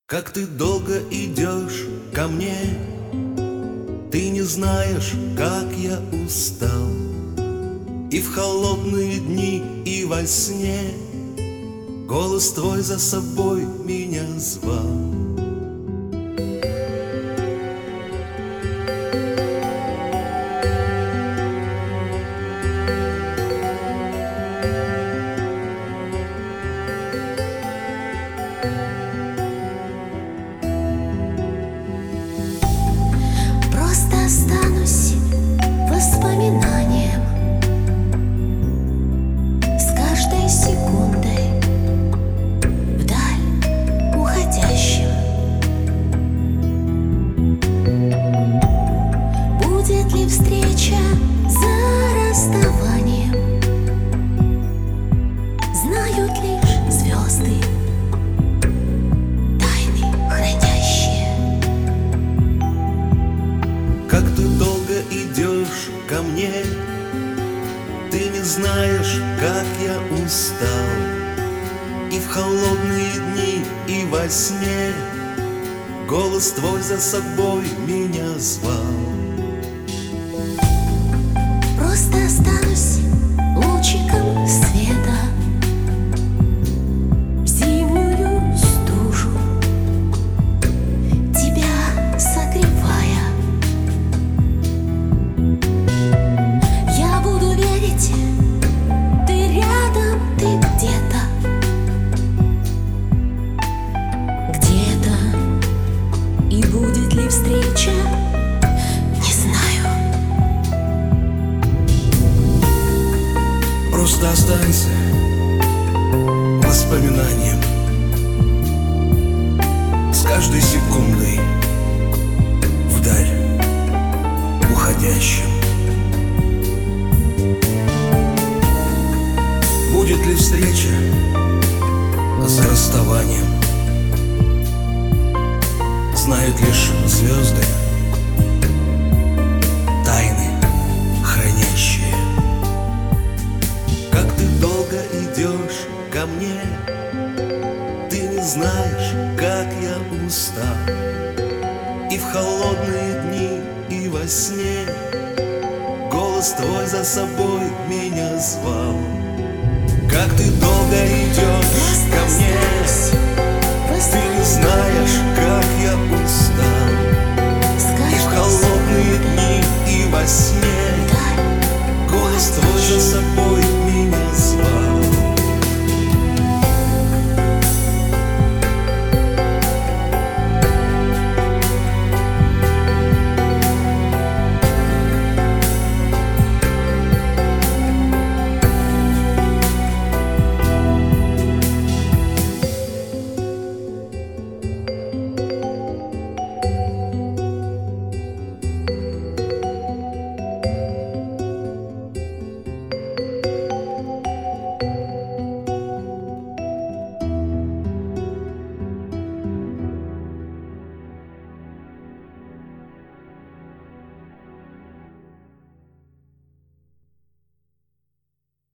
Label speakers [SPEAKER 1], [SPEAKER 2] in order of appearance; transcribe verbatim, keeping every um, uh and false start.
[SPEAKER 1] Как ты долго идешь ко мне, ты не знаешь, как я устал. И в холодные дни, и во сне голос твой за собой меня звал.
[SPEAKER 2] Просто останусь воспоминанием с каждой секундой вдаль уходящим. Будет ли встреча за расставанием, знают лишь звезды, тайны хранящие.
[SPEAKER 1] Как ты долго идешь ко мне, ты не знаешь, как я устал. И в холодные дни, и во сне голос твой за собой меня звал.
[SPEAKER 2] Просто останусь лучиком света в зимнюю стужу, тебя согревая. Я буду верить, ты рядом, ты где-то, где-то. И будет ли встреча, не знаю.
[SPEAKER 1] Просто останься воспоминанием с каждой секундой вдаль уходящим. Будет ли встреча за расставанием, знают лишь звезды, тайны хранящие. Как ты долго идешь ко мне, ты не знаешь, как я устал. И в холодные дни, и во сне голос твой за собой меня звал. Как ты долго идешь ко мне,